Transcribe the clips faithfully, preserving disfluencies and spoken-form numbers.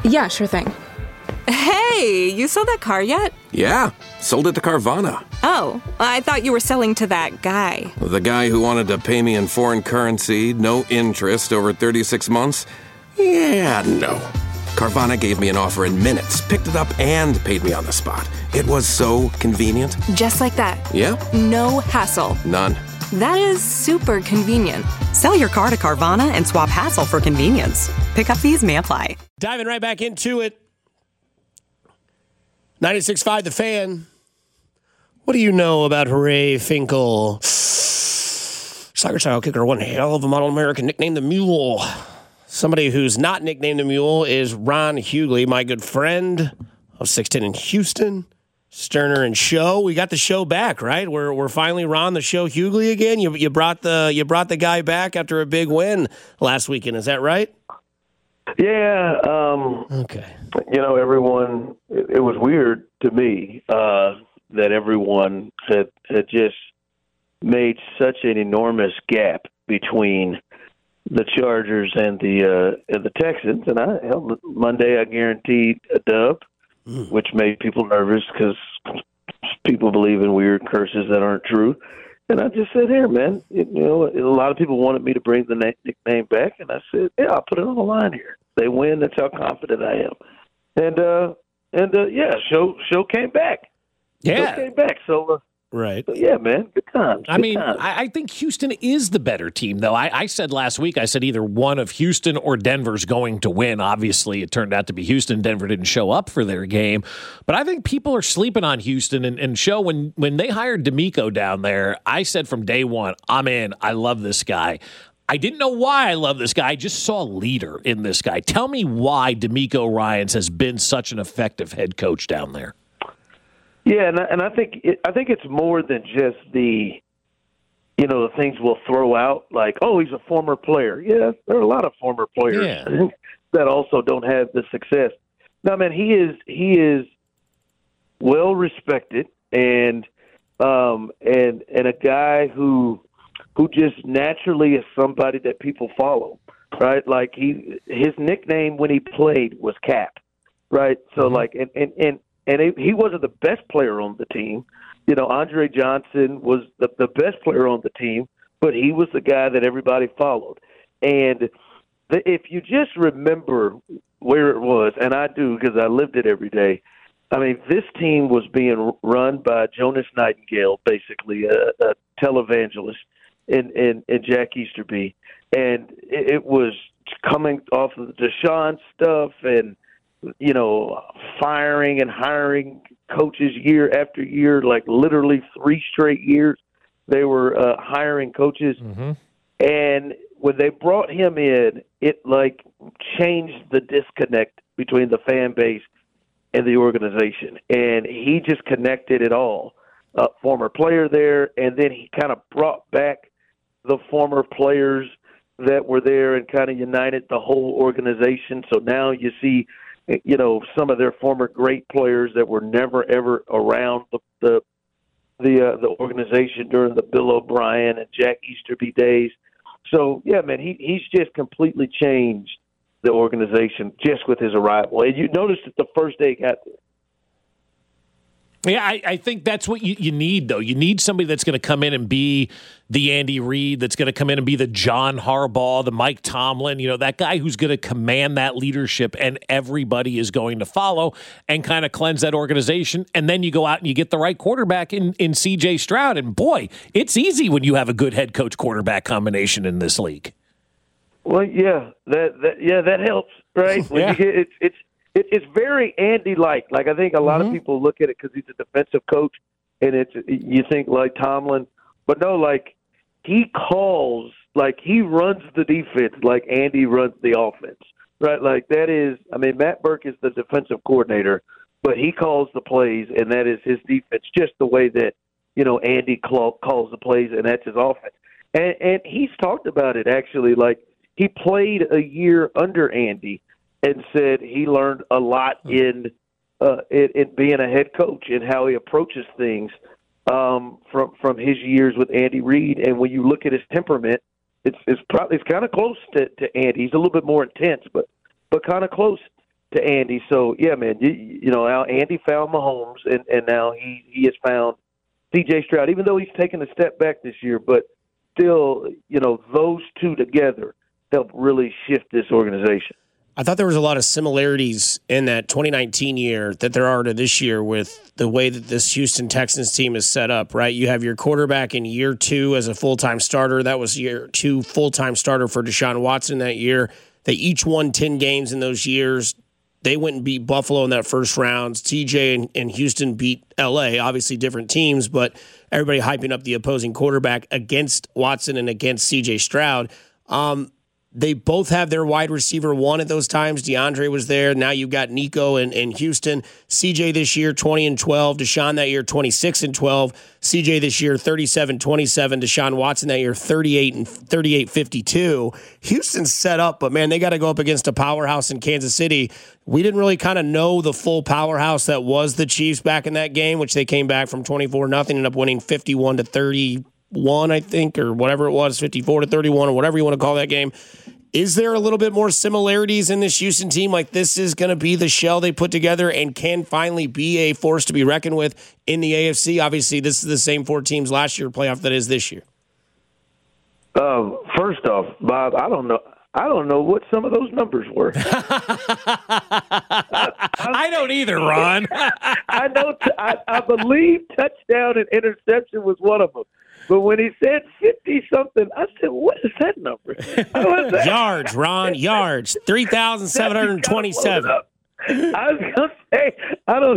Yeah, sure thing. Hey, you sold that car yet? Yeah, sold it to Carvana. Oh, I thought you were selling to that guy. The guy who wanted to pay me in foreign currency, no interest, over thirty-six months? Yeah, no. Carvana gave me an offer in minutes, picked it up, and paid me on the spot. It was so convenient. Just like that. Yep. No hassle. None. That is super convenient. Sell your car to Carvana and swap hassle for convenience. Pickup fees may apply. Diving right back into it. ninety-six point five The Fan. What do you know about Hooray Finkel? Soccer style kicker, one hell of a model American, nicknamed the Mule. Somebody who's not nicknamed the Mule is Ron Hughley, my good friend of six ten in Houston. Sterner and Show. We got the show back, right? We're we're finally Ron the Show Hughley again. You you brought the you brought the guy back after a big win last weekend. Is that right? Yeah. Um, okay. You know, everyone. It, it was weird to me uh, that everyone had had just made such an enormous gap between the Chargers and the uh, and the Texans. And I hell, Monday I guaranteed a dub, mm. which made people nervous because people believe in weird curses that aren't true. And I just said, here, man, you know, a lot of people wanted me to bring the na- nickname back, and I said, yeah, I'll put it on the line here. They win, that's how confident I am. And uh, and uh, yeah, show show came back. Yeah, show came back. So. Uh, Right. So yeah, man. Good times. I Good mean, times. I, I think Houston is the better team, though. I, I said last week, I said either one of Houston or Denver's going to win. Obviously, it turned out to be Houston. Denver didn't show up for their game. But I think people are sleeping on Houston. And, and Show, when, when they hired D'Amico down there, I said from day one, I'm in. I love this guy. I didn't know why I love this guy. I just saw a leader in this guy. Tell me why D'Amico Ryans has been such an effective head coach down there. Yeah, and I, and I think it, I think it's more than just the, you know, the things we'll throw out like, oh, he's a former player. Yeah, there are a lot of former players yeah. that also don't have the success. No, man, he is he is well respected and um and and a guy who who just naturally is somebody that people follow, right? Like he his nickname when he played was Cap, right? So mm-hmm. like and and and. And he wasn't the best player on the team. You know, Andre Johnson was the, the best player on the team, but he was the guy that everybody followed. And the, if you just remember where it was, and I do because I lived it every day, I mean, this team was being run by Jonas Nightingale, basically, a, a televangelist, and, and, and Jack Easterby. And it, it was coming off of the Deshaun stuff and, you know, firing and hiring coaches year after year, like literally three straight years. They were uh, hiring coaches. Mm-hmm. And when they brought him in, it like changed the disconnect between the fan base and the organization. And he just connected it all. Uh, former player there, and then he kind of brought back the former players that were there and kind of united the whole organization. So now you see, you know, some of their former great players that were never ever around the the the, uh, the organization during the Bill O'Brien and Jack Easterby days. So yeah, man, he he's just completely changed the organization just with his arrival. And you noticed it the first day he got there. Yeah, I, I think that's what you, you need, though. You need somebody that's going to come in and be the Andy Reid, that's going to come in and be the John Harbaugh, the Mike Tomlin, you know, that guy who's going to command that leadership and everybody is going to follow and kind of cleanse that organization. And then you go out and you get the right quarterback in, in C J Stroud. And, boy, it's easy when you have a good head coach quarterback combination in this league. Well, yeah, that, that yeah, that helps, right? When yeah. you get, it's it's it, it's very Andy-like. Like I think a lot mm-hmm. of people look at it because he's a defensive coach, and it's you think like Tomlin, but no, like he calls, like he runs the defense, like Andy runs the offense, right? Like that is, I mean, Matt Burke is the defensive coordinator, but he calls the plays, and that is his defense, just the way that you know Andy call, calls the plays, and that's his offense. And and he's talked about it actually, like. He played a year under Andy and said he learned a lot in uh, in, in being a head coach and how he approaches things um, from from his years with Andy Reid. And when you look at his temperament, it's it's probably it's kind of close to, to Andy. He's a little bit more intense, but but kind of close to Andy. So yeah, man, you, you know, now Andy found Mahomes, and, and now he, he has found C J Stroud. Even though he's taken a step back this year, but still, you know, those two together help really shift this organization. I thought there was a lot of similarities in that twenty nineteen year that there are to this year with the way that this Houston Texans team is set up, right? You have your quarterback in year two as a full-time starter. That was year two full-time starter for Deshaun Watson that year. They each won ten games in those years. They went and beat Buffalo in that first round. T J and, and Houston beat L A, obviously different teams, but everybody hyping up the opposing quarterback against Watson and against C J Stroud. Um, They both have their wide receiver one at those times. DeAndre was there. Now you've got Nico and, and Houston. C J this year, twenty and twelve. Deshaun that year, twenty-six and twelve. C J this year, thirty-seven twenty-seven. Deshaun Watson that year, thirty-eight and thirty-eight fifty-two. Houston's set up, but man, they got to go up against a powerhouse in Kansas City. We didn't really kind of know the full powerhouse that was the Chiefs back in that game, which they came back from twenty-four nothing, ended up winning fifty-one to thirty-one, I think, or whatever it was, fifty-four to thirty-one, or whatever you want to call that game. Is there a little bit more similarities in this Houston team? Like this is going to be the shell they put together and can finally be a force to be reckoned with in the A F C? Obviously, this is the same four teams last year playoff that is this year. Um, first off, Bob, I don't know. I don't know what some of those numbers were. I, I don't either, Ron. I know. T- I, I believe touchdown and interception was one of them. But when he said fifty-something, I said, what is that number? That? Yards, Ron, yards, three thousand seven hundred twenty-seven. I was going to say, I don't,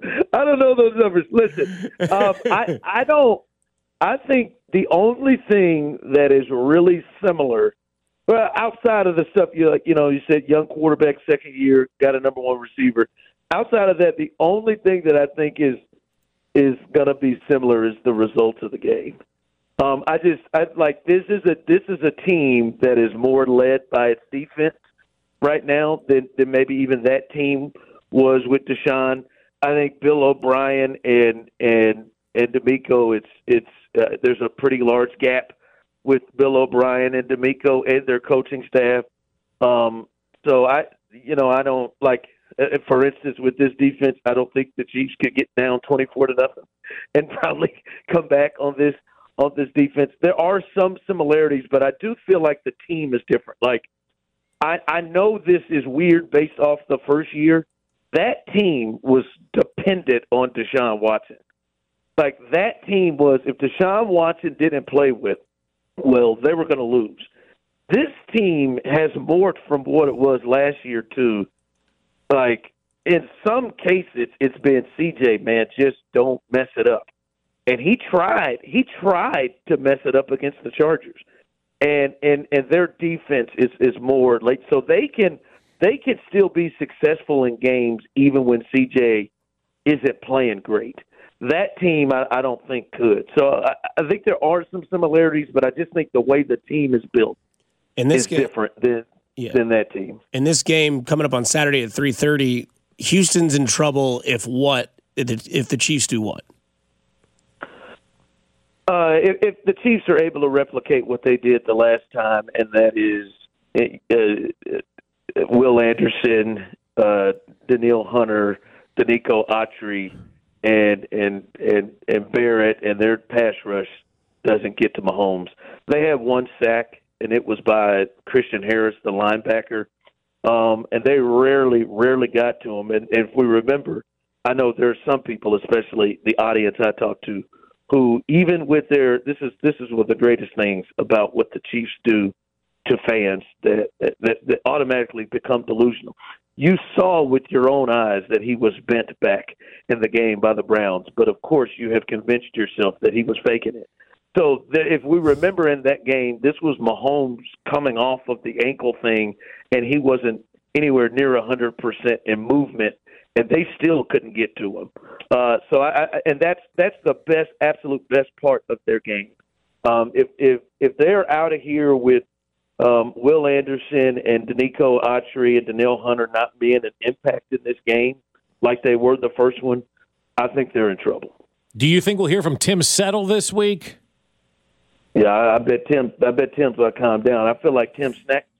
I don't know those numbers. Listen, um, I, I don't, I think the only thing that is really similar, well, outside of the stuff you like, you know, you said young quarterback, second year, got a number one receiver. Outside of that, the only thing that I think is is going to be similar is the results of the game. Um, I just I, like this is a this is a team that is more led by its defense right now than, than maybe even that team was with Deshaun. I think Bill O'Brien and and and D'Amico, it's it's uh, there's a pretty large gap with Bill O'Brien and D'Amico and their coaching staff. Um, so I you know I don't like. Uh, for instance, with this defense, I don't think the Chiefs could get down twenty-four to nothing and probably come back on this on this defense. There are some similarities, but I do feel like the team is different. Like I, I know this is weird based off the first year. That team was dependent on Deshaun Watson. Like that team was, if Deshaun Watson didn't play with, well, they were going to lose. This team has morphed from what it was last year to. Like, in some cases, it's been C J, man, just don't mess it up. And he tried. He tried to mess it up against the Chargers. And and, and their defense is, is more like so they can they can still be successful in games even when C J isn't playing great. That team, I, I don't think could. So I, I think there are some similarities, but I just think the way the team is built in this is game, different than Yeah. than that team. In this game coming up on Saturday at three thirty, Houston's in trouble if what? If the Chiefs do what? Uh, if, if the Chiefs are able to replicate what they did the last time, and that is uh, uh, Will Anderson, uh, Danielle Hunter, Danico Autry, and, and, and, and Barrett, and their pass rush doesn't get to Mahomes. They have one sack, and it was by Christian Harris, the linebacker. Um, and they rarely, rarely got to him. And, and if we remember, I know there are some people, especially the audience I talk to, who even with their this is this is one of the greatest things about what the Chiefs do to fans that that, that automatically become delusional. You saw with your own eyes that he was bent back in the game by the Browns, but of course you have convinced yourself that he was faking it. So if we remember in that game, this was Mahomes coming off of the ankle thing, and he wasn't anywhere near one hundred percent in movement, and they still couldn't get to him. Uh, so, I, I, and that's that's the best, absolute best part of their game. Um, if if if they're out of here with um, Will Anderson and Danico Autry and Danielle Hunter not being an impact in this game like they were the first one, I think they're in trouble. Do you think we'll hear from Tim Settle this week? Yeah, I, I bet Tim. I bet Tim's going to calm down. I feel like Tim snapped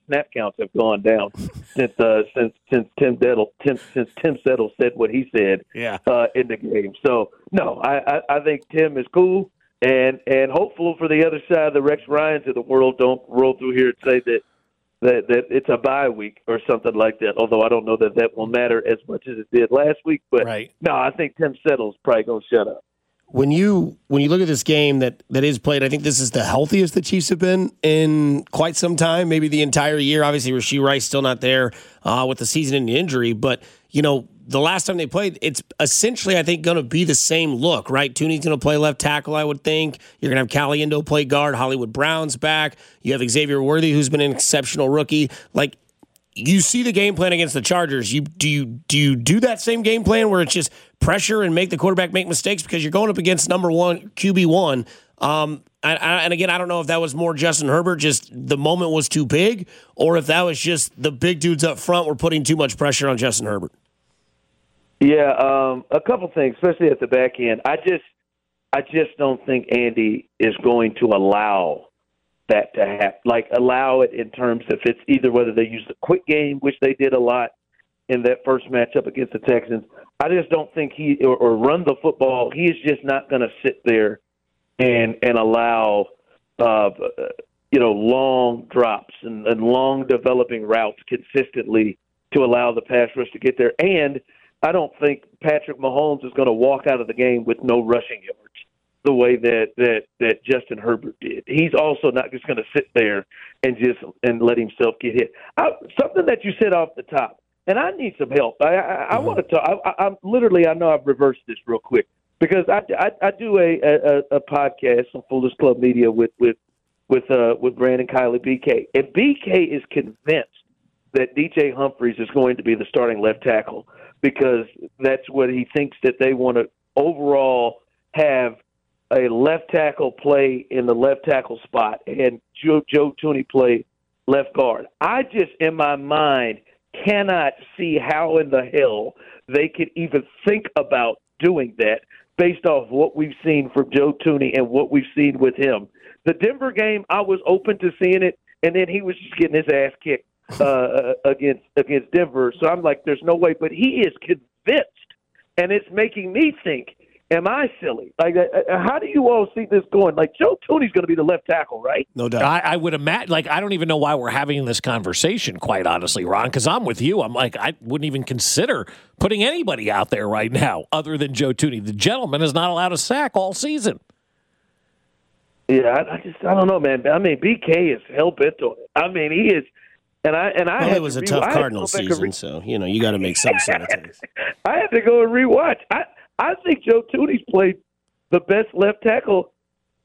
snap counts have gone down since uh, since since Tim Settle Tim, since Tim Settle said what he said Yeah. uh, in the game. So no, I, I, I think Tim is cool, and and hopeful for the other side, the Rex Ryans of the world don't roll through here and say that that that it's a bye week or something like that. Although I don't know that that will matter as much as it did last week. But Right. no, I think Tim Settle's probably going to shut up. When you when you look at this game that, that is played, I think this is the healthiest the Chiefs have been in quite some time, maybe the entire year. Obviously, Rashee Rice still not there uh, with the season-ending injury, but you know the last time they played, it's essentially I think going to be the same look, right? Tooney's going to play left tackle, I would think. You're going to have Caliendo play guard. Hollywood Brown's back. You have Xavier Worthy, who's been an exceptional rookie. Like. You see the game plan against the Chargers. You do you do you do that same game plan where it's just pressure and make the quarterback make mistakes because you're going up against number one Q B one. Um, and, and again, I don't know if that was more Justin Herbert, just the moment was too big, or if that was just the big dudes up front were putting too much pressure on Justin Herbert. Yeah, um, a couple things, especially at the back end. I just I just don't think Andy is going to allow that to happen, like allow it in terms of it's either whether they use the quick game, which they did a lot in that first matchup against the Texans. I just don't think he or, or run the football. He is just not going to sit there and and allow uh, you know long drops and, and long developing routes consistently to allow the pass rush to get there. And I don't think Patrick Mahomes is going to walk out of the game with no rushing yards the way that, that, that Justin Herbert did. He's also not just going to sit there and just and let himself get hit. I, something that you said off the top, and I need some help. I, I, I want to talk. I, I'm literally, I know I've reversed this real quick because I, I, I do a, a, a podcast on Foolish Club Media with with with uh, with Brandon Kiley, B K, and B K is convinced that D J Humphries is going to be the starting left tackle because that's what he thinks that they want to overall have a left tackle play in the left tackle spot and Joe, Joe Tooney play left guard. I just, in my mind, cannot see how in the hell they could even think about doing that based off what we've seen from Joe Tooney and what we've seen with him. The Denver game, I was open to seeing it, and then he was just getting his ass kicked uh, against against Denver. So I'm like, there's no way. But he is convinced, and it's making me think, am I silly? Like, uh, how do you all see this going? Like, Joe Tooney's going to be the left tackle, right? No doubt. I, I would imagine. Like, I don't even know why we're having this conversation, quite honestly, Ron, because I'm with you. I'm like, I wouldn't even consider putting anybody out there right now other than Joe Tooney. The gentleman is not allowed a sack all season. Yeah, I, I just, I don't know, man. I mean, B K is hell-bent on it. I mean, he is. And I and I well, had it was to a re- tough I had to Cardinals go back and season, re- so, you know, you got to make some sanitize. I had to go and rewatch. I, I think Joe Tooney's played the best left tackle.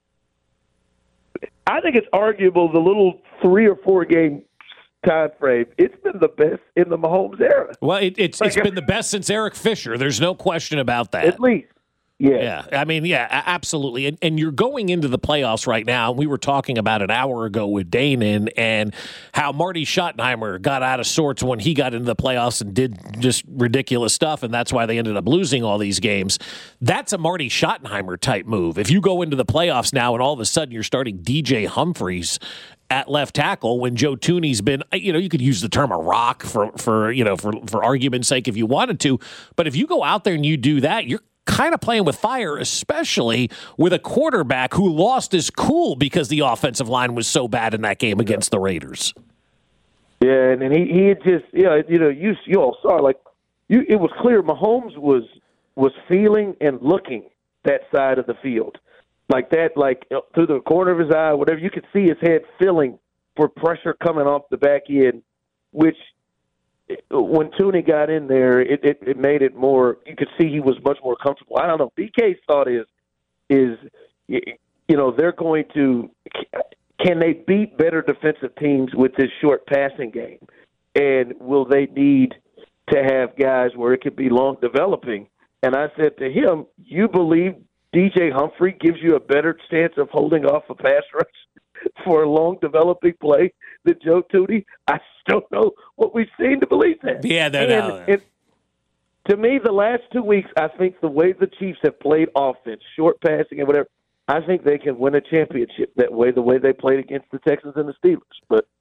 I think it's arguable the little three or four game time frame. It's been the best in the Mahomes era. Well, it, it's it's been the best since Eric Fisher. There's no question about that. At least. Yeah. Yeah, I mean, yeah, absolutely. And, and you're going into the playoffs right now. We were talking about an hour ago with Danon and how Marty Schottenheimer got out of sorts when he got into the playoffs and did just ridiculous stuff, and that's why they ended up losing all these games. That's a Marty Schottenheimer type move. If you go into the playoffs now and all of a sudden you're starting D J Humphries at left tackle when Joe Tooney's been, you know, you could use the term a rock for, for you know, for, for argument's sake if you wanted to, but if you go out there and you do that, you're kind of playing with fire, especially with a quarterback who lost his cool because the offensive line was so bad in that game against the Raiders. Yeah, and then he he had just yeah, you know, you you all saw like you it was clear Mahomes was was feeling and looking that side of the field. Like that, like through the corner of his eye, whatever, you could see his head feeling for pressure coming off the back end, which when Tooney got in there, it, it, it made it more. You could see he was much more comfortable. I don't know. B K's thought is, is you know, they're going to can they beat better defensive teams with this short passing game, and will they need to have guys where it could be long developing? And I said to him, "You believe D J Humphrey gives you a better chance of holding off a pass rush for a long developing play than Joe Tooney?" I don't know what we've seen to believe that. Yeah, that. And, Uh, and to me, the last two weeks, I think the way the Chiefs have played offense, short passing and whatever, I think they can win a championship that way. The way they played against the Texans and the Steelers, but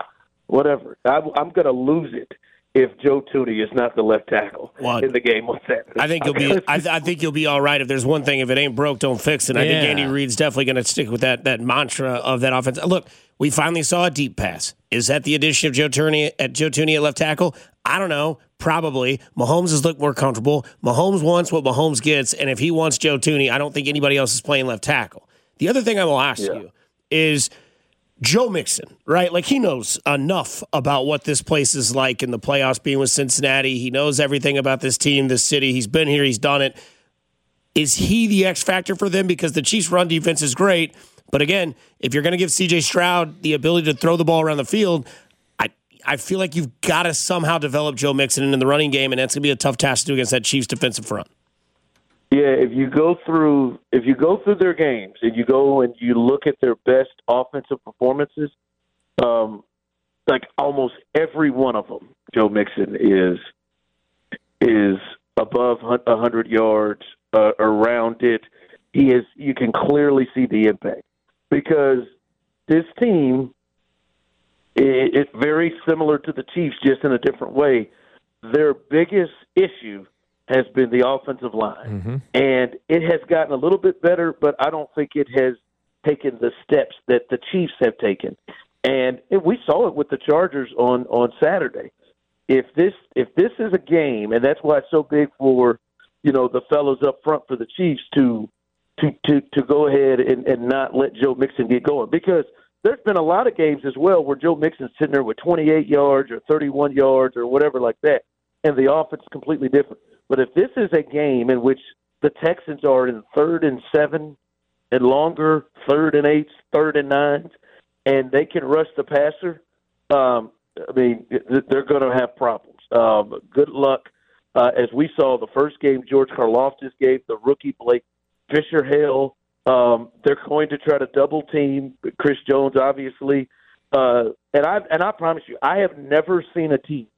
whatever. I, I'm going to lose it if Joe Thuney is not the left tackle well, in the game on Saturday. I think you'll be. I, th- I think you'll be all right. If there's one thing, if it ain't broke, don't fix it. I yeah. think Andy Reid's definitely going to stick with that that mantra of that offense. Look, we finally saw a deep pass. Is that the addition of Joe Thuney at Joe Thuney at left tackle? I don't know. Probably. Mahomes has looked more comfortable. Mahomes wants what Mahomes gets, and if he wants Joe Thuney, I don't think anybody else is playing left tackle. The other thing I will ask yeah. you is Joe Mixon, right? Like, he knows enough about what this place is like in the playoffs, being with Cincinnati. He knows everything about this team, this city. He's been here. He's done it. Is he the X factor for them? Because the Chiefs' run defense is great. But again, if you're going to give C J Stroud the ability to throw the ball around the field, I I feel like you've got to somehow develop Joe Mixon in the running game, and that's going to be a tough task to do against that Chiefs defensive front. Yeah, if you go through if you go through their games and you go and you look at their best offensive performances, um, like almost every one of them, Joe Mixon is is above one hundred yards, uh, around it. He is. You can clearly see the impact because this team is it, very similar to the Chiefs, just in a different way. Their biggest issue has been the offensive line. Mm-hmm. And it has gotten a little bit better, but I don't think it has taken the steps that the Chiefs have taken. And we saw it with the Chargers on, on Saturday. If this if this is a game, and that's why it's so big for, you know, the fellows up front for the Chiefs to to to, to go ahead and, and not let Joe Mixon get going. Because there's been a lot of games as well where Joe Mixon's sitting there with twenty-eight yards or thirty-one yards or whatever like that, and the offense is completely different. But if this is a game in which the Texans are in third and seven and longer, third and eights, third and nines, and they can rush the passer, um, I mean, they're going to have problems. Um, good luck. Uh, as we saw the first game, George Karlaftis gave the rookie Blake Fisher hell. Um, they're going to try to double team Chris Jones, obviously. Uh, and I and I promise you, I have never seen a team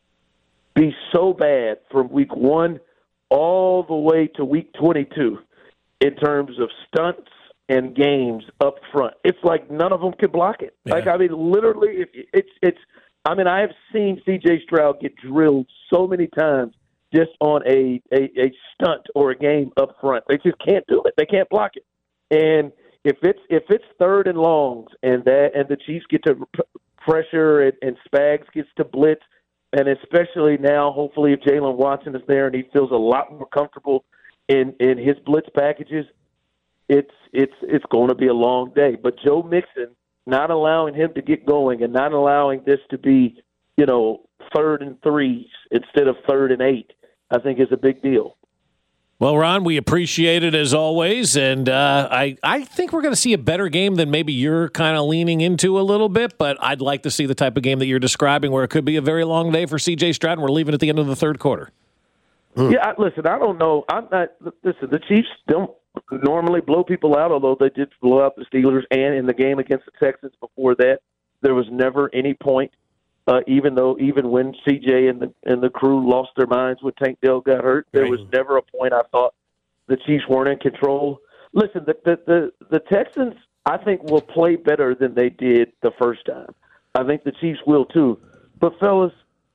be so bad from week one all the way to week twenty-two in terms of stunts and games up front. It's like none of them can block it. Yeah. Like, I mean, literally, if it's it's. I mean, I have seen C J Stroud get drilled so many times just on a, a, a stunt or a game up front. They just can't do it. They can't block it. And if it's if it's third and longs and that and the Chiefs get to p- pressure and, and Spags gets to blitz, and especially now, hopefully, if Jalen Watson is there and he feels a lot more comfortable in, in his blitz packages, it's it's it's going to be a long day. But Joe Mixon, not allowing him to get going and not allowing this to be, you know, third and threes instead of third and eight, I think is a big deal. Well, Ron, we appreciate it as always, and uh, I, I think we're going to see a better game than maybe you're kind of leaning into a little bit, but I'd like to see the type of game that you're describing where it could be a very long day for C J Stroud, and we're leaving at the end of the third quarter. Mm. Yeah, I, listen, I don't know. I'm not. Listen, the Chiefs don't normally blow people out, although they did blow out the Steelers, and in the game against the Texans before that, there was never any point. Uh, even though, even when C J and the and the crew lost their minds when Tank Dell got hurt, there right. was never a point I thought the Chiefs weren't in control. Listen, the, the the the Texans, I think, will play better than they did the first time. I think the Chiefs will too. But fellas,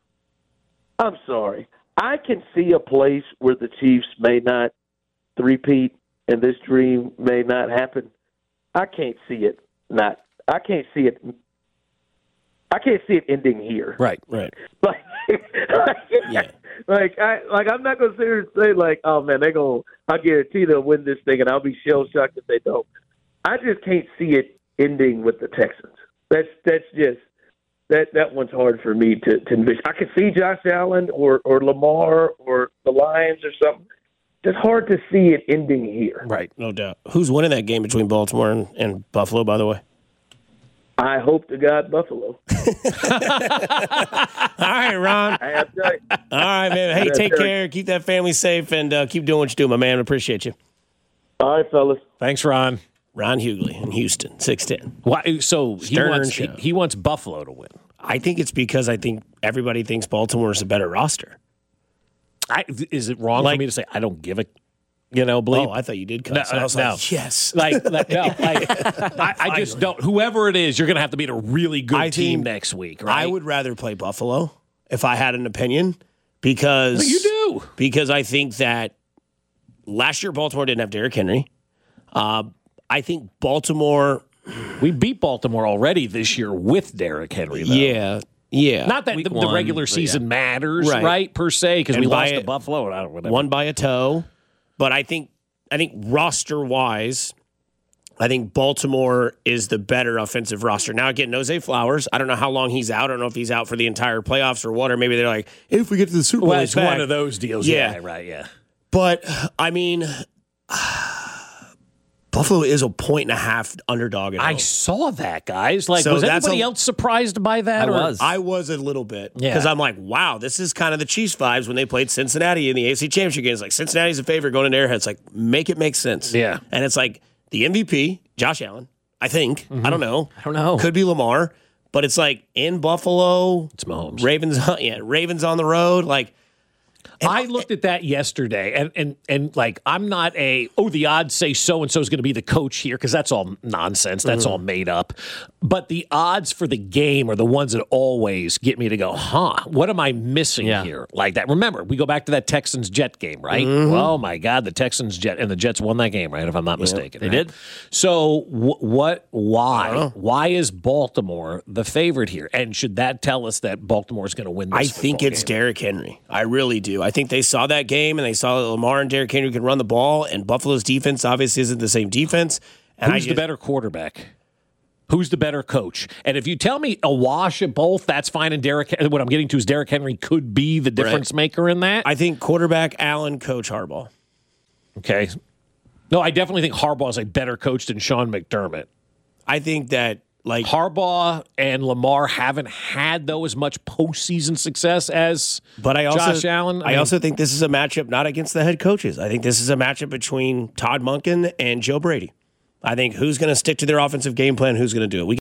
I'm sorry, I can see a place where the Chiefs may not three-peat and this dream may not happen. I can't see it not. I can't see it. I can't see it ending here. Right, right. Like, like, yeah. like I like I'm not gonna sit here and say like, oh man, they're gonna. I guarantee they'll win this thing, and I'll be shell shocked if they don't. I just can't see it ending with the Texans. That's that's just that that one's hard for me to, to envision. I could see Josh Allen or or Lamar or the Lions or something. It's hard to see it ending here. Right, no doubt. Who's winning that game between Baltimore and, and Buffalo, by the way? I hope to God Buffalo. All right, Ron. I have to. All right, man. Hey, take care. Keep that family safe, and uh, keep doing what you do, my man. Appreciate you. All right, fellas. Thanks, Ron. Ron Hughley in Houston, six ten. Why? So he wants, he, he wants Buffalo to win. I think it's because I think everybody thinks Baltimore is a better roster. I, is it wrong like, for me to say I don't give a You know, bleep. Oh, I thought you did cuss. No, I was no. like, yes. Like, like, no, like I, I just don't. Whoever it is, you're going to have to beat a really good I team think next week, right? I would rather play Buffalo if I had an opinion because No, you do. Because I think that last year Baltimore didn't have Derrick Henry. Uh, I think Baltimore. We beat Baltimore already this year with Derrick Henry, though. Yeah, yeah. Not that the, the one, regular but season yeah. matters, Right. right, per se, because And we by lost it- to Buffalo. And I don't whatever. One by a toe, but I think I think roster wise, I think Baltimore is the better offensive roster. Now again, Jose Flowers. I don't know how long he's out. I don't know if he's out for the entire playoffs or what. Or maybe they're like, if we get to the Super Bowl, Well, he's it's back. one of those deals. Yeah. Yeah, right, yeah. But I mean, Buffalo is a point and a half underdog. At I home. saw that, guys. Like, So was that's anybody a- else surprised by that? I or? was. I was a little bit Yeah. because I'm like, wow, this is kind of the Chiefs vibes when they played Cincinnati in the A F C Championship games. Like Cincinnati's a favorite going into Arrowhead. It's like make it make sense. Yeah. and it's like the M V P, Josh Allen. I think I don't know. I don't know. Could be Lamar, but it's like in Buffalo. It's Mahomes. Ravens, yeah, Ravens on the road. Like I looked at that yesterday, and and and like I'm not a oh the odds say so and so is going to be the coach here because that's all nonsense. That's all made up. But the odds for the game are the ones that always get me to go, huh? What am I missing Yeah. here? Like that. Remember, we go back to that Texans Jet game, right? Oh my God, the Texans Jet and the Jets won that game, right? If I'm not mistaken, they right? did. So wh- what? Why? Why is Baltimore the favorite here? And should that tell us that Baltimore is going to win? This I think football it's game? Derrick Henry. I really do. I think they saw that game and they saw that Lamar and Derrick Henry could run the ball, and Buffalo's defense obviously isn't the same defense. And Who's I the just, better quarterback? Who's the better coach? And if you tell me a wash at both, that's fine. And Derrick, what I'm getting to is Derrick Henry could be the difference maker in that. I think quarterback Allen, coach Harbaugh. Okay. No, I definitely think Harbaugh is a better coach than Sean McDermott. I think that like Harbaugh and Lamar haven't had though as much postseason success as But I also, Josh Allen. I, mean, also think this is a matchup not against the head coaches. I think this is a matchup between Todd Monken and Joe Brady. I think who's going to stick to their offensive game plan, who's going to do it. We